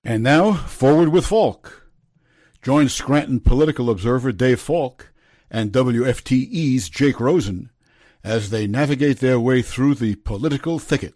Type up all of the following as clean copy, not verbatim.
And now, Forward with Falk. Join Scranton political observer Dave Falk and WFTE's Jake Rosen as they navigate their way through the political thicket.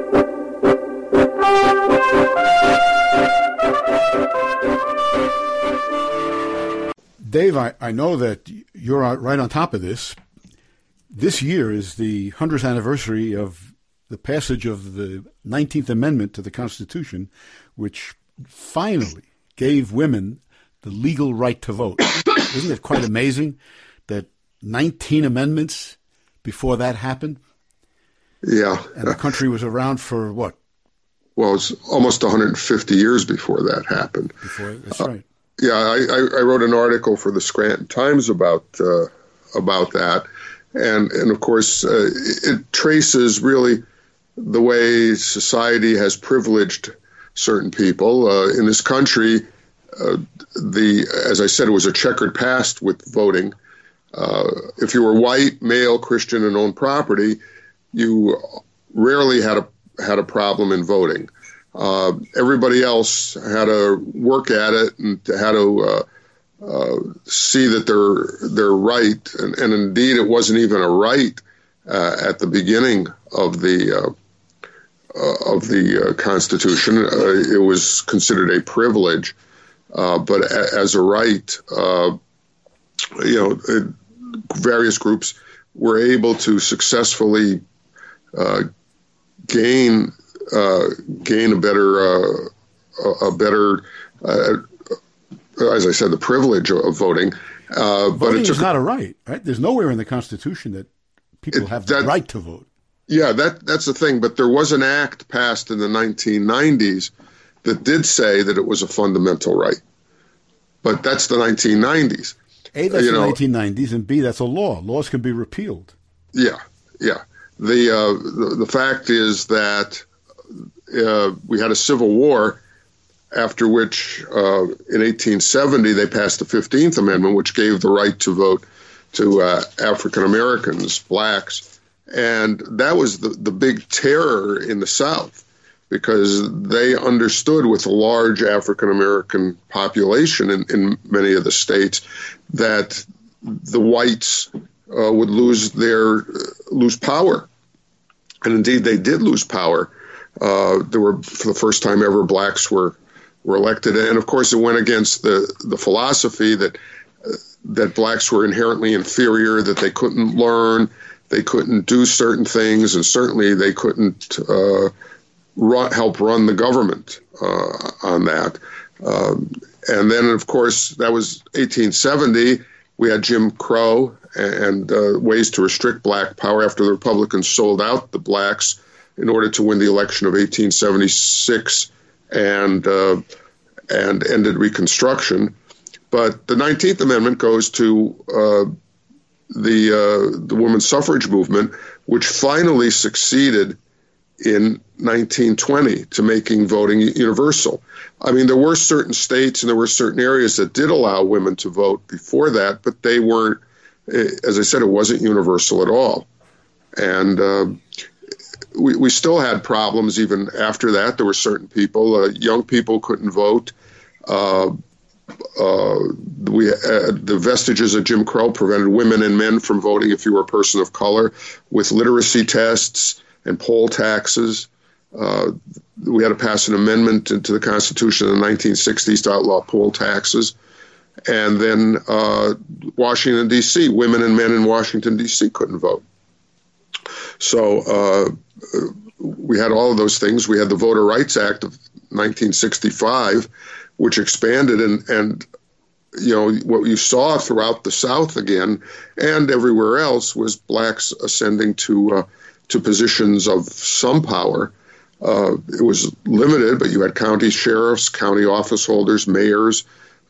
Dave, I know that you're right on top of this. This year is the 100th anniversary of the passage of the 19th Amendment to the Constitution, which finally gave women the legal right to vote. Isn't it quite amazing that 19 amendments before that happened? Yeah. And the country was around for what? Well, it's almost 150 years before that happened. That's right. Yeah, I wrote an article for the Scranton Times about that. And of course, it traces really the way society has privileged certain people in this country. As I said, it was a checkered past with voting. If you were white, male, Christian, and owned property, you rarely had a problem in voting. Everybody else had to work at it and had to see that they're right, and indeed, it wasn't even a right at the beginning of the Constitution. It was considered a privilege, but as a right, various groups were able to successfully gain a better, as I said, the privilege of voting. Voting is not a right? There's nowhere in the Constitution that people have the right to vote. Yeah, that's the thing. But there was an act passed in the 1990s that did say that it was a fundamental right. But that's the 1990s. A, that's the 1990s, and B, that's a law. Laws can be repealed. Yeah. The fact is that we had a civil war, after which in 1870 they passed the 15th Amendment, which gave the right to vote to African Americans, blacks. And that was the big terror in the South, because they understood, with a large African American population in many of the states, that the whites would lose power. And indeed, they did lose power. There were, for the first time ever, blacks were elected. And of course, it went against the philosophy that blacks were inherently inferior, that they couldn't learn, they couldn't do certain things, and certainly they couldn't help run the government on that. And then, of course, that was 1870. We had Jim Crow and ways to restrict black power after the Republicans sold out the blacks in order to win the election of 1876 and ended Reconstruction. But the 19th Amendment goes to the women's suffrage movement, which finally succeeded in 1920 to making voting universal. I mean, there were certain states and there were certain areas that did allow women to vote before that, but they weren't, as I said, it wasn't universal at all. And we still had problems even after that. There were certain people, young people couldn't vote. The vestiges of Jim Crow prevented women and men from voting if you were a person of color, with literacy tests and poll taxes. We had to pass an amendment into the Constitution in the 1960s to outlaw poll taxes. And then Washington, D.C., women and men in Washington, D.C. couldn't vote. So we had all of those things. We had the Voter Rights Act of 1965, which expanded and what you saw throughout the South again and everywhere else was blacks ascending to positions of some power. It was limited, but you had county sheriffs, county office holders, mayors.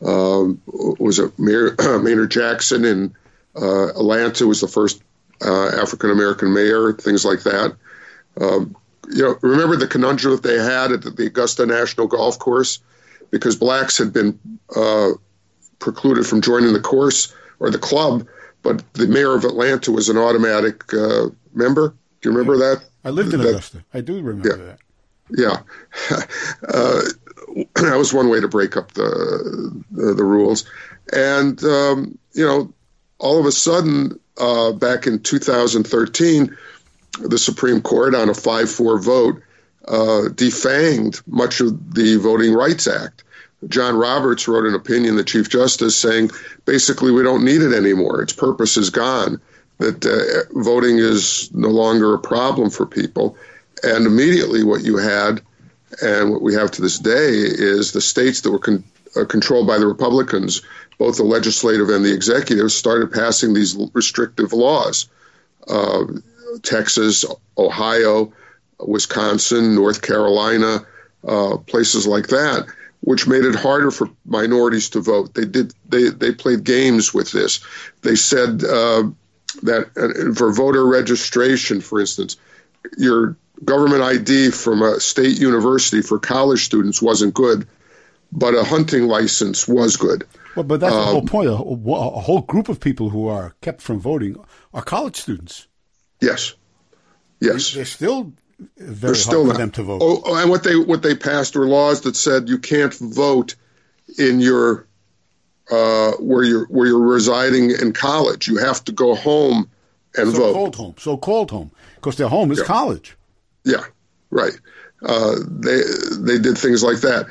Maynard Jackson in Atlanta was the first African American mayor, things like that. Remember the conundrum that they had at the Augusta National Golf Course, because blacks had been precluded from joining the course or the club, but the mayor of Atlanta was an automatic member. Do you remember that? I lived in Augusta. I do remember that. Yeah. that was one way to break up the rules. And, all of a sudden, back in 2013, the Supreme Court, on a 5-4 vote, defanged much of the Voting Rights Act. John Roberts wrote an opinion, the Chief Justice, saying basically we don't need it anymore. Its purpose is gone, that voting is no longer a problem for people. And immediately what you had, and what we have to this day, is the states that were controlled by the Republicans, both the legislative and the executive, started passing these restrictive laws. Texas, Ohio, Wisconsin, North Carolina, places like that, which made it harder for minorities to vote. They played games with this. They said that for voter registration, for instance, your government ID from a state university for college students wasn't good, but a hunting license was good. Well, but that's the whole point. A whole group of people who are kept from voting are college students. Yes. They're still very hard for them to vote. Oh, and what they passed were laws that said you can't vote in your where you're residing in college. You have to go home and vote. So-called home, because their home is college. Yeah, right. They did things like that.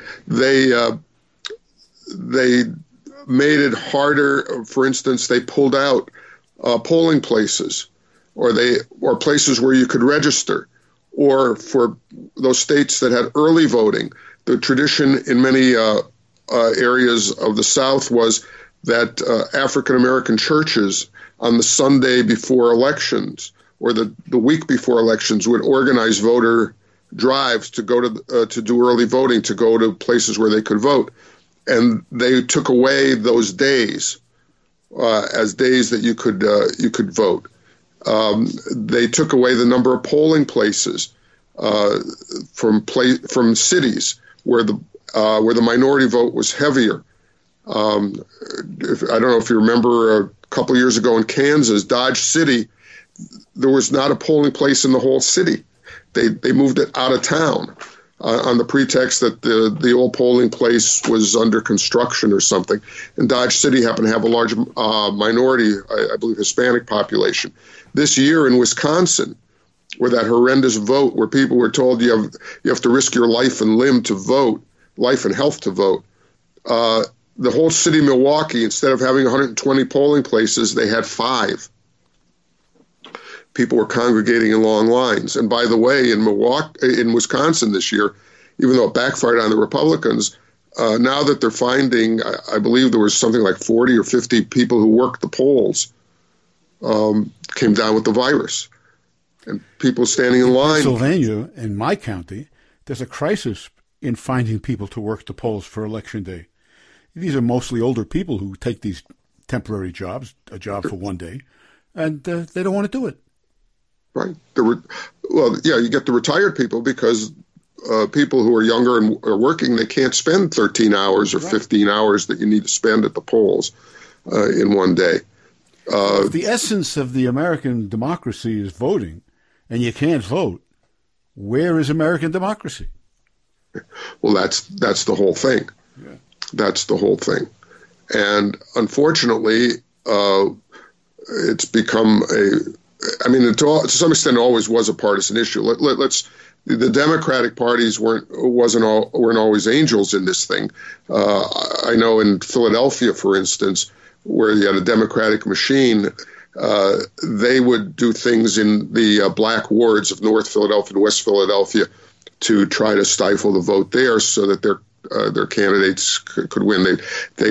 They made it harder. For instance, they pulled out polling places, or places where you could register, or for those states that had early voting. The tradition in many areas of the South was that African American churches on the Sunday before elections or the week before elections would organize voter drives to go to do early voting, to go to places where they could vote. And they took away those days as days that you could vote. They took away the number of polling places from cities where the minority vote was heavier. I don't know if you remember a couple of years ago in Kansas, Dodge City, there was not a polling place in the whole city. They moved it out of town on the pretext that the old polling place was under construction or something. And Dodge City happened to have a large minority, I believe, Hispanic population. This year in Wisconsin, where that horrendous vote, where people were told you have to risk your life and limb to vote, life and health to vote, the whole city of Milwaukee, instead of having 120 polling places, they had 5. People were congregating in long lines. And by the way, in Wisconsin this year, even though it backfired on the Republicans, now that they're finding, I believe there was something like 40 or 50 people who worked the polls came down with the virus. And people standing in line. Pennsylvania, in my county, there's a crisis in finding people to work the polls for Election Day. These are mostly older people who take these temporary jobs, a job for one day, and they don't want to do it. Right. You get the retired people because people who are younger and are working, they can't spend 13 hours or 15 hours that you need to spend at the polls in one day. If the essence of the American democracy is voting, and you can't vote, where is American democracy? Well, that's the whole thing. Yeah. That's the whole thing. And unfortunately, it's become to some extent, it always was a partisan issue. The Democratic parties weren't always angels in this thing. I know in Philadelphia, for instance, where you had a Democratic machine, they would do things in the black wards of North Philadelphia and West Philadelphia to try to stifle the vote there, so that their candidates could win. They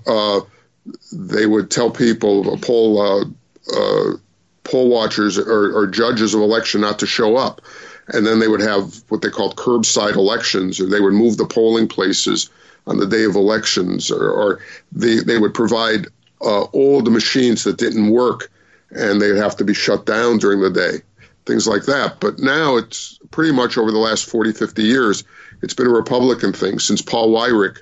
would tell people, poll watchers or judges of election not to show up. And then they would have what they called curbside elections, or they would move the polling places on the day of elections, or they would provide all the machines that didn't work, and they'd have to be shut down during the day, things like that. But now it's pretty much over the last 40, 50 years, it's been a Republican thing. Since Paul Weyrich,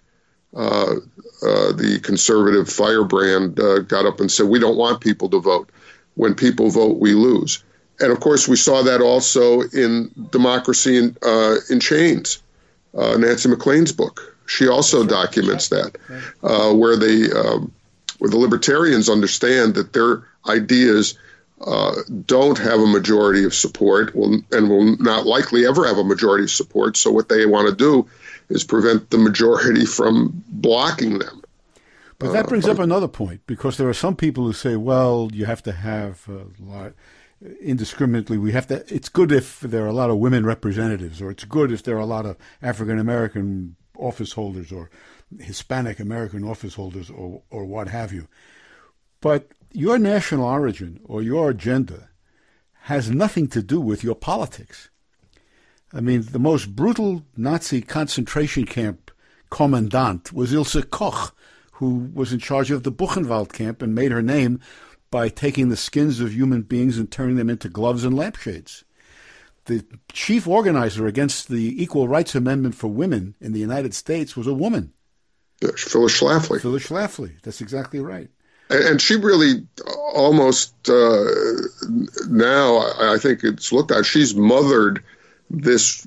the conservative firebrand, got up and said, we don't want people to vote. When people vote, we lose. And of course, we saw that also in Democracy in Chains. Nancy MacLean's book. She also documents that, where the libertarians understand that their ideas don't have a majority of support and will not likely ever have a majority of support. So what they want to do is prevent the majority from blocking them. But that brings up another point, because there are some people who say, well, you have to have indiscriminately, it's good if there are a lot of women representatives, or it's good if there are a lot of African-American office holders or Hispanic-American office holders or what have you. But your national origin or your agenda has nothing to do with your politics. I mean, the most brutal Nazi concentration camp commandant was Ilse Koch, who was in charge of the Buchenwald camp and made her name by taking the skins of human beings and turning them into gloves and lampshades. The chief organizer against the Equal Rights Amendment for women in the United States was a woman. Yes, Phyllis Schlafly. Phyllis Schlafly. That's exactly right. And she really almost now, I think it's looked at, she's mothered this,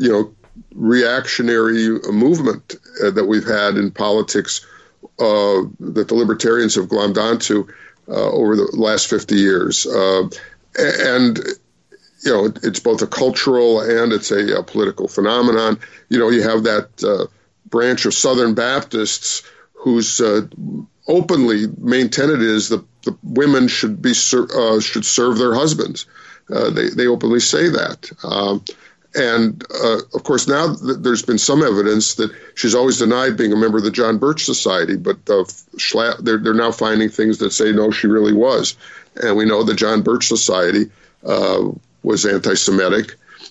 reactionary movement that we've had in politics that the libertarians have glommed onto over the last 50 years. And it's both a cultural and it's a political phenomenon. You have that branch of Southern Baptists whose openly main tenet is the women should serve their husbands. They openly say that. And of course, now there's been some evidence that she's always denied being a member of the John Birch Society, but they're now finding things that say, no, she really was. And we know the John Birch Society was anti-Semitic.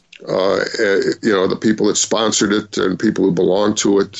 The people that sponsored it and people who belonged to it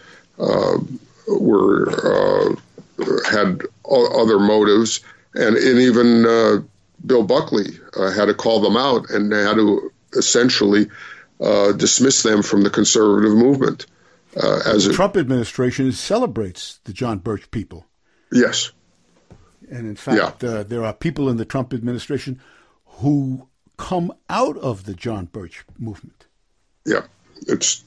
had other motives. And even Bill Buckley had to call them out and had to essentially dismiss them from the conservative movement. The Trump administration celebrates the John Birch people. Yes. And in fact, there are people in the Trump administration who come out of the John Birch movement. Yeah. It's,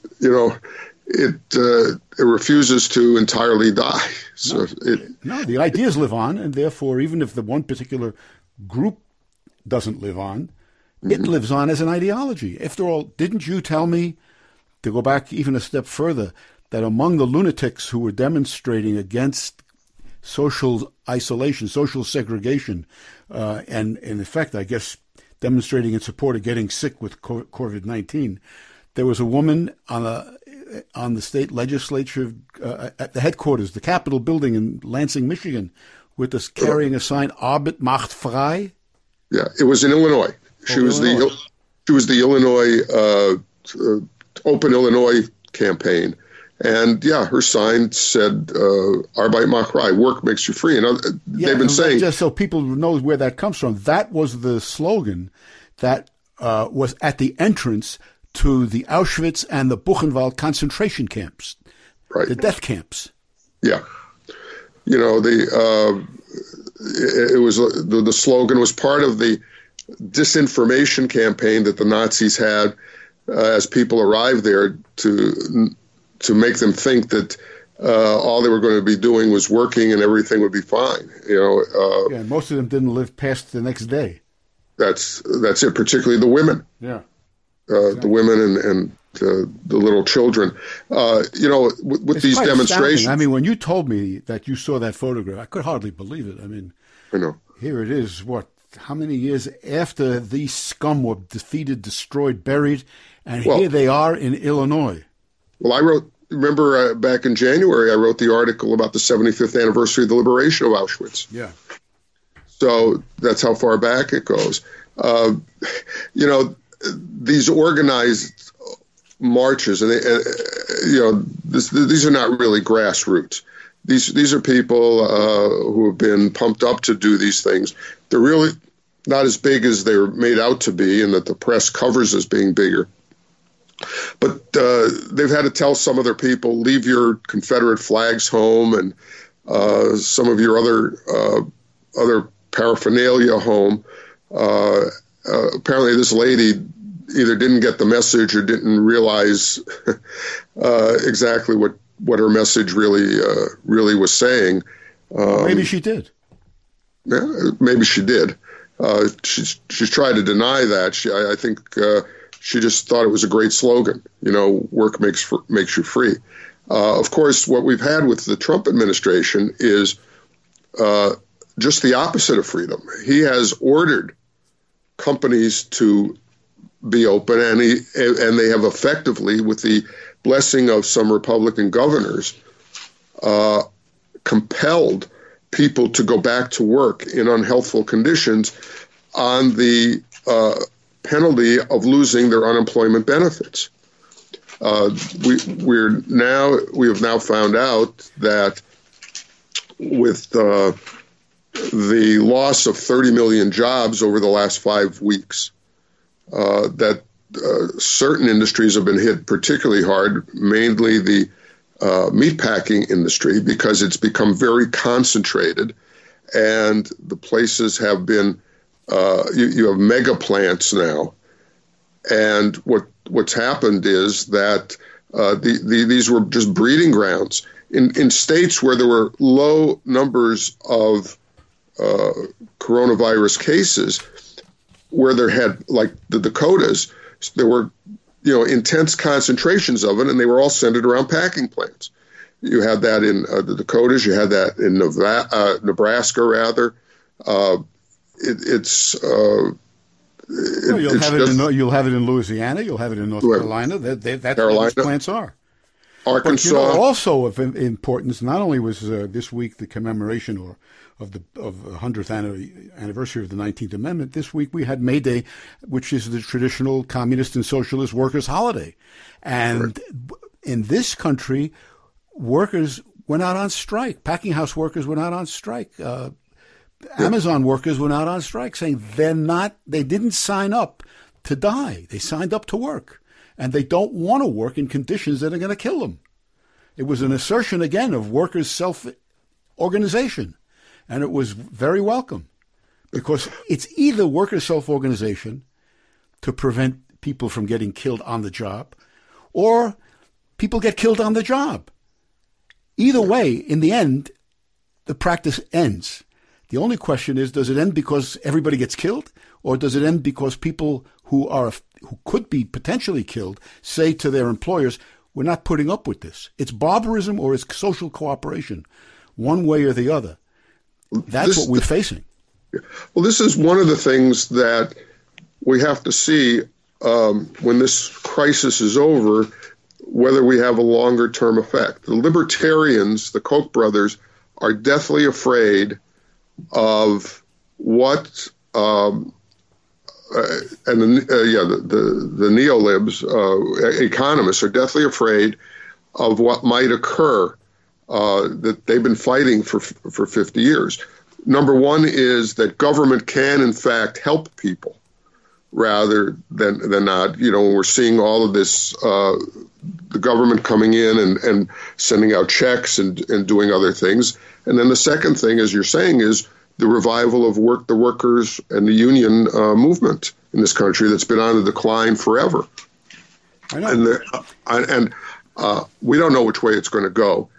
it refuses to entirely die. So the ideas live on, and therefore, even if the one particular group doesn't live on, it lives on as an ideology. After all, didn't you tell me, to go back even a step further, that among the lunatics who were demonstrating against social isolation, social segregation, and in effect, I guess, demonstrating in support of getting sick with COVID-19, there was a woman on the state legislature at the headquarters, the Capitol building in Lansing, Michigan, with us carrying a sign, Arbeit macht frei. Yeah, it was in Illinois. She was the Illinois Open Illinois campaign, and her sign said "Arbeit macht frei," work makes you free. And they've been saying, just so people know where that comes from. That was the slogan that was at the entrance to the Auschwitz and the Buchenwald concentration camps, right? The death camps. Yeah, it was the slogan was part of the disinformation campaign that the Nazis had as people arrived there to make them think that all they were going to be doing was working and everything would be fine. And most of them didn't live past the next day. That's it. Particularly the women. Yeah, exactly. The women and the little children. With these demonstrations. Astounding. I mean, when you told me that you saw that photograph, I could hardly believe it. I mean, I know. Here it is. How many years after these scum were defeated, destroyed, buried, and here they are in Illinois? Well, remember back in January, I wrote the article about the 75th anniversary of the liberation of Auschwitz. Yeah. So that's how far back it goes. These organized marches, and these are not really grassroots. These are people who have been pumped up to do these things. They're really not as big as they're made out to be, and that the press covers as being bigger. But they've had to tell some of their people, leave your Confederate flags home and some of your other paraphernalia home. Apparently, this lady, either didn't get the message or didn't realize exactly what her message really was saying. Maybe she did. Yeah, maybe she did. She's tried to deny that. I think she just thought it was a great slogan. Work makes you free. Of course, what we've had with the Trump administration is just the opposite of freedom. He has ordered companies to be open, and they have effectively, with the blessing of some Republican governors, compelled people to go back to work in unhealthful conditions on the penalty of losing their unemployment benefits. We have now found out that with the loss of 30 million jobs over the last 5 weeks, that certain industries have been hit particularly hard, mainly the meatpacking industry, because it's become very concentrated, and the places have been you have mega plants now, and what's happened is that these were just breeding grounds in states where there were low numbers of coronavirus cases, where there had, like the Dakotas, there were intense concentrations of it, and they were all centered around packing plants. You had that in the Dakotas. You had that in Nebraska, rather. You'll have it in Louisiana. You'll have it in North Carolina. That's where those plants are. Arkansas. But, also of importance, not only was this week the commemoration of the 100th anniversary of the 19th Amendment. This week we had May Day, which is the traditional communist and socialist workers' holiday. And in this country, workers went out on strike. Packing house workers went out on strike. Amazon workers went out on strike, saying they didn't sign up to die. They signed up to work. And they don't want to work in conditions that are going to kill them. It was an assertion, again, of workers' self-organization. And it was very welcome, because it's either workers' self-organization to prevent people from getting killed on the job, or people get killed on the job. Either way, in the end, the practice ends. The only question is, does it end because everybody gets killed, or does it end because people who could be potentially killed say to their employers, we're not putting up with this. It's barbarism or it's social cooperation, one way or the other. That's what we're facing. Well, this is one of the things that we have to see when this crisis is over, whether we have a longer-term effect. The libertarians, the Koch brothers, are deathly afraid of what, the neolibs, economists are deathly afraid of what might occur that they've been fighting for 50 years. Number one is that government can, in fact, help people rather than not. We're seeing all of this, the government coming in and sending out checks and doing other things. And then the second thing, as you're saying, is the revival of the workers and the union movement in this country that's been on the decline forever. I know. And we don't know which way it's going to go.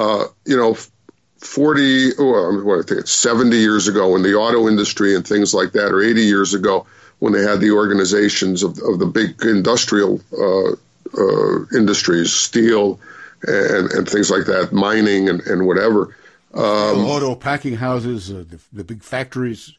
70 years ago when the auto industry and things like that, or 80 years ago when they had the organizations of the big industrial industries, steel and things like that, mining and whatever. Auto packing houses, the big factories.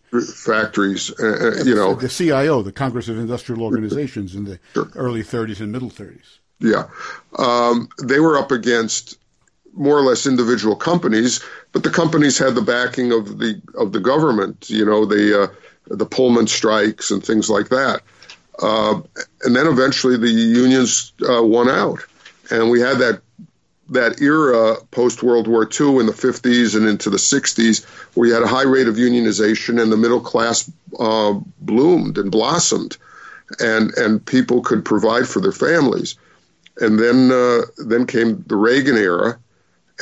The CIO, the Congress of Industrial Organizations, in the early 30s and middle 30s. Yeah. They were up against more or less individual companies, but the companies had the backing of the government, the Pullman strikes and things like that. And then eventually the unions won out. And we had that era post-World War II in the 50s and into the 60s where you had a high rate of unionization and the middle class bloomed and blossomed, and people could provide for their families. And then came the Reagan era,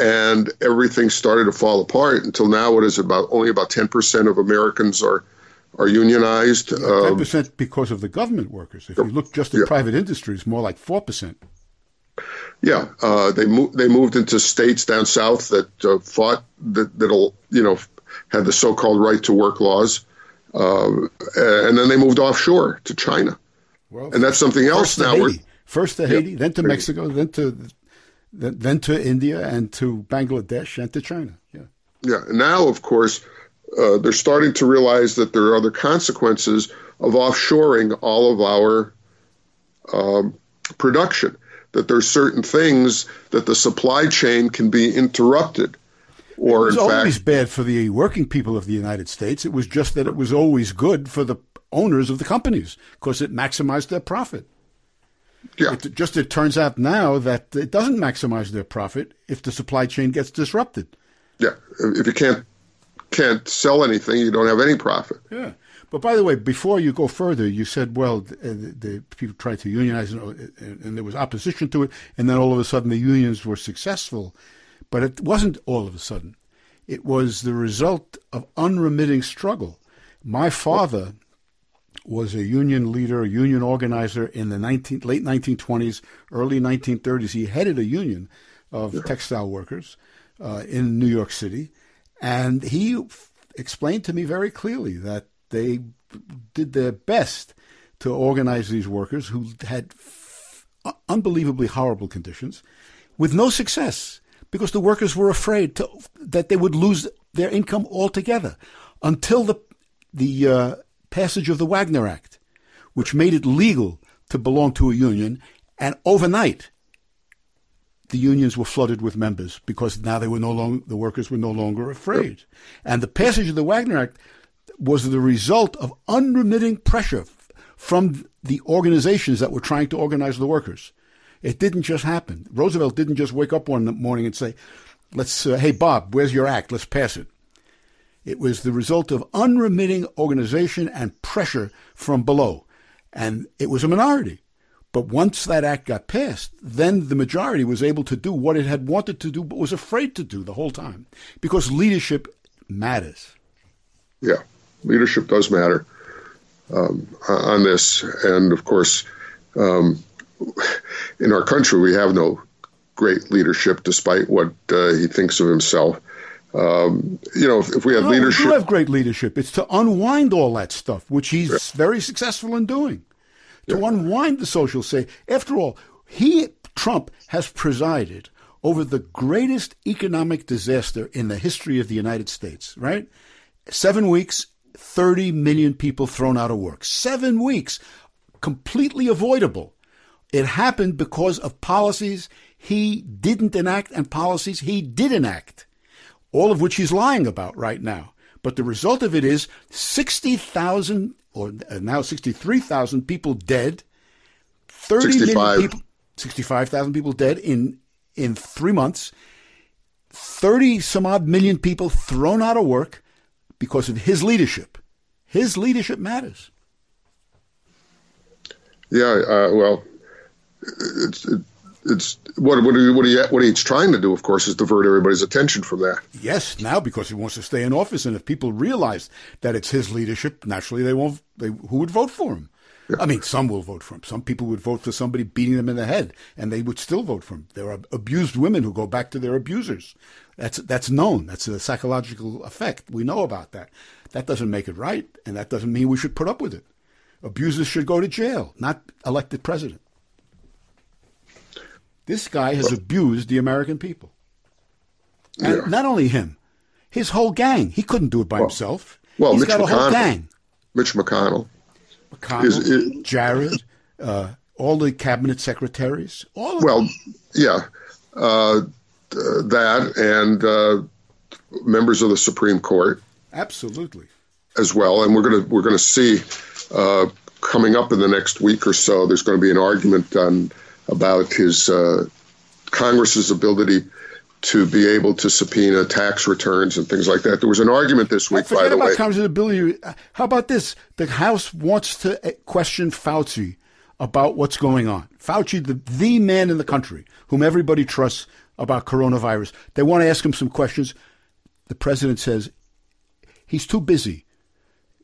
and everything started to fall apart until now. It is only about 10% of Americans are are unionized. 10% because of the government workers. If you look just at private industry, it's more like 4%. Yeah, they moved into states down south that fought that'll had the so-called right to work laws, and then they moved offshore to China. Well, and that's something else now. First to Haiti, then to Mexico, then to India, and to Bangladesh, and to China. Yeah. Yeah. And now, of course, they're starting to realize that there are other consequences of offshoring all of our production. That there's certain things that the supply chain can be interrupted. Or it was always bad for the working people of the United States. It was just that it was always good for the owners of the companies because it maximized their profit. Yeah. It turns out now that it doesn't maximize their profit if the supply chain gets disrupted. Yeah. If you can't sell anything, you don't have any profit. Yeah. But by the way, before you go further, you said, well, the people tried to unionize and there was opposition to it, and then all of a sudden the unions were successful. But it wasn't all of a sudden. It was the result of unremitting struggle. My father was a union leader, a union organizer in the late 1920s, early 1930s. He headed a union of textile workers in New York City. And he explained to me very clearly that they did their best to organize these workers who had unbelievably horrible conditions with no success because the workers were afraid that they would lose their income altogether until the passage of the Wagner Act, which made it legal to belong to a union. And overnight, the unions were flooded with members because now the workers were no longer afraid. And the passage of the Wagner Act was the result of unremitting pressure from the organizations that were trying to organize the workers. It didn't just happen. Roosevelt didn't just wake up one morning and say, hey, Bob, where's your act? Let's pass it. It was the result of unremitting organization and pressure from below. And it was a minority. But once that act got passed, then the majority was able to do what it had wanted to do but was afraid to do the whole time because leadership matters. Yeah, leadership does matter on this. And, of course, in our country, we have no great leadership despite what he thinks of himself. If we have leadership... We do have great leadership. It's to unwind all that stuff, which he's very successful in doing. To unwind the social say. After all, Trump has presided over the greatest economic disaster in the history of the United States, right? 7 weeks, 30 million people thrown out of work. 7 weeks, completely avoidable. It happened because of policies he didn't enact and policies he did enact, all of which he's lying about right now. But the result of it is 60,000 or now 63,000 people dead, 65,000 people dead in 3 months, 30 some odd million people thrown out of work because of his leadership. His leadership matters. Yeah, well, it's what he's trying to do, of course, is divert everybody's attention from that. Yes, now because he wants to stay in office, and if people realize that it's his leadership, naturally who would vote for him? Yeah. I mean, some will vote for him. Some people would vote for somebody beating them in the head, and they would still vote for him. There are abused women who go back to their abusers. That's known. That's a psychological effect. We know about that. That doesn't make it right, and that doesn't mean we should put up with it. Abusers should go to jail, not elected president. This guy has abused the American people. And not only him, his whole gang. He couldn't do it by himself. Well, He's Mitch got McConnell, a whole gang. Mitch McConnell. Jared, all the cabinet secretaries. All of them. That and members of the Supreme Court. Absolutely. As well. And we're gonna see coming up in the next week or so, there's going to be an argument about his Congress's ability to be able to subpoena tax returns and things like that. There was an argument this week, by the way. Congress's ability. How about this? The House wants to question Fauci about what's going on. Fauci, the man in the country whom everybody trusts about coronavirus. They want to ask him some questions. The president says he's too busy.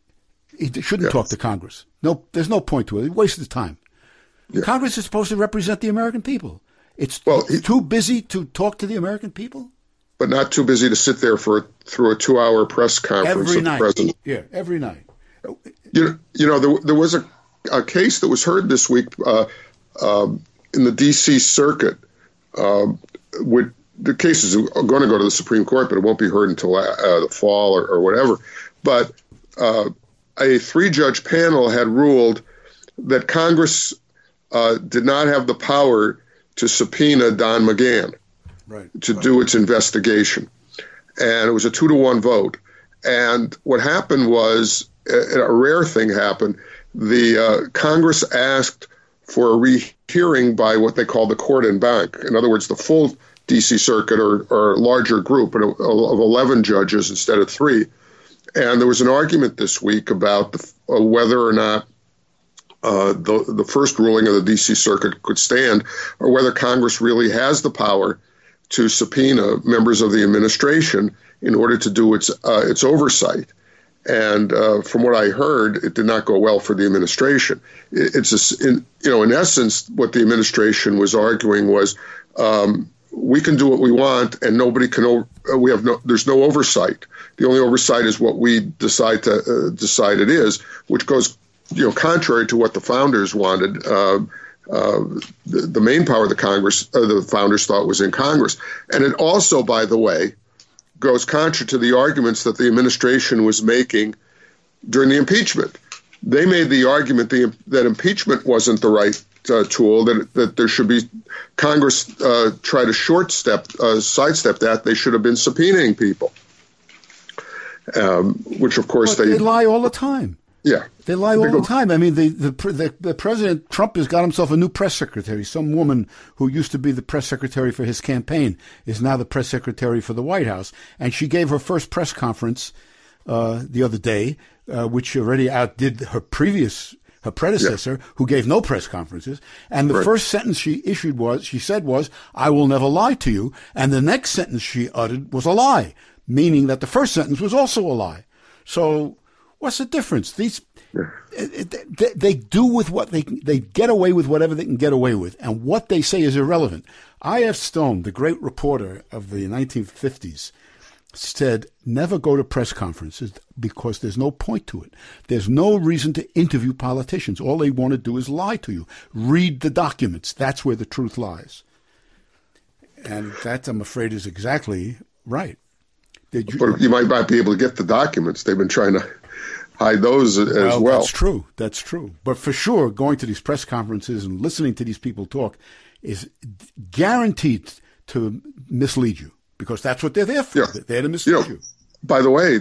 He shouldn't talk to Congress. No, there's no point to it. He wasted his time. Yeah. Congress is supposed to represent the American people. It's too busy to talk to the American people. But not too busy to sit there through a 2-hour press conference every night. The president. Yeah, every night. You know, there was a case that was heard this week in the D.C. Circuit. With the case is going to go to the Supreme Court, but it won't be heard until the fall or whatever. But a 3-judge panel had ruled that Congress did not have the power to subpoena Don McGahn to do its investigation. And it was a 2-1 vote. And what happened was, a rare thing happened. The Congress asked for a rehearing by what they call the court en banc. In other words, the full D.C. Circuit or larger group of 11 judges instead of 3. And there was an argument this week about whether or not the first ruling of the D.C. Circuit could stand, or whether Congress really has the power to subpoena members of the administration in order to do its oversight. And from what I heard, it did not go well for the administration. In essence, what the administration was arguing was, we can do what we want, and nobody can. There's no oversight. The only oversight is what we decide it is, which goes, contrary to what the founders wanted. The main power of the founders thought was in Congress, and it also, by the way, goes contrary to the arguments that the administration was making during the impeachment. They made the argument that impeachment wasn't the right tool, that there should be Congress try to sidestep that. They should have been subpoenaing people, which of course they lie all the time. Yeah, they lie all the time. I mean, the President Trump has got himself a new press secretary. Some woman who used to be the press secretary for his campaign is now the press secretary for the White House, and she gave her first press conference the other day, which already outdid her predecessor, who gave no press conferences. And the first sentence she said was, "I will never lie to you." And the next sentence she uttered was a lie, meaning that the first sentence was also a lie. So what's the difference? They do with what they get away with whatever they can get away with, and what they say is irrelevant. I.F. Stone, the great reporter of the 1950s, said, never go to press conferences because there's no point to it. There's no reason to interview politicians. All they want to do is lie to you. Read the documents. That's where the truth lies. And that, I'm afraid, is exactly right. But you might not be able to get the documents. They've been trying to hide those as well. That's true. But for sure, going to these press conferences and listening to these people talk is guaranteed to mislead you, because that's what they're there for. Yeah. They're there to mislead you. By the way,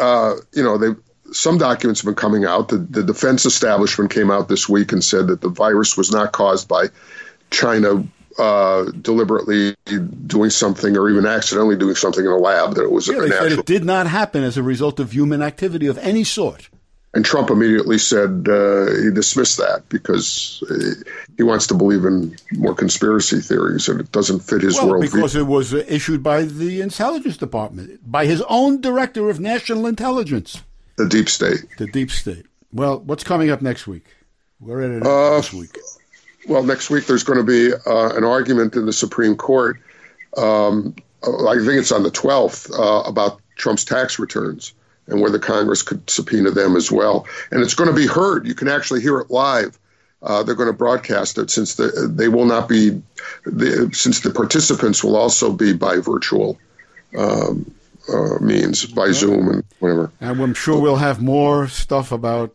some documents have been coming out. The defense establishment came out this week and said that the virus was not caused by China deliberately doing something or even accidentally doing something in a lab, that it was they said it did not happen as a result of human activity of any sort. And Trump immediately said he dismissed that because he wants to believe in more conspiracy theories, and it doesn't fit his worldview. Because it was issued by the Intelligence Department, by his own Director of National Intelligence. The deep state. The deep state. Well, what's coming up next week? We're at it this week. Well, next week there's going to be an argument in the Supreme Court. I think it's on the 12th about Trump's tax returns and whether Congress could subpoena them as well. And it's going to be heard. You can actually hear it live. They're going to broadcast it since they will not be since the participants will also be by virtual means, by Zoom and whatever. And I'm sure we'll have more stuff about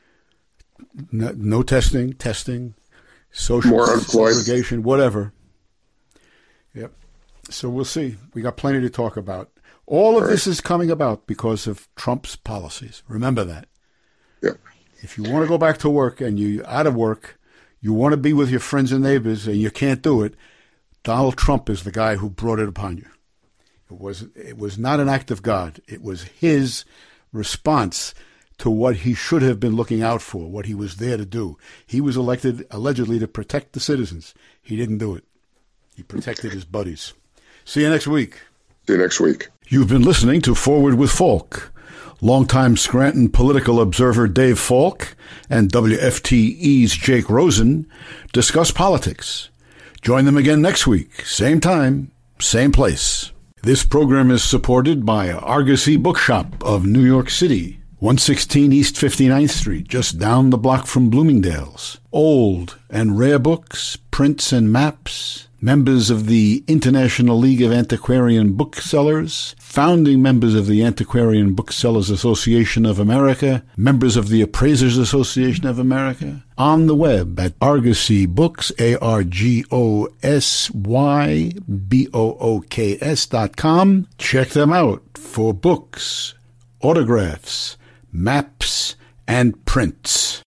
no testing. Social segregation, whatever. Yep. So we'll see. We got plenty to talk about. All of this is coming about because of Trump's policies. Remember that. Yep. If you want to go back to work and you're out of work, you want to be with your friends and neighbors and you can't do it, Donald Trump is the guy who brought it upon you. It was not an act of God. It was his response to what he should have been looking out for, what he was there to do. He was elected allegedly to protect the citizens. He didn't do it. He protected his buddies. See you next week. See you next week. You've been listening to Forward with Falk. Longtime Scranton political observer Dave Falk and WFTE's Jake Rosen discuss politics. Join them again next week, same time, same place. This program is supported by Argosy Bookshop of New York City, 116 East 59th Street, just down the block from Bloomingdale's. Old and rare books, prints and maps, members of the International League of Antiquarian Booksellers, founding members of the Antiquarian Booksellers Association of America, members of the Appraisers Association of America, on the web at Argosy Books, ARGOSYBOOKS.com. Check them out for books, autographs, maps, and prints.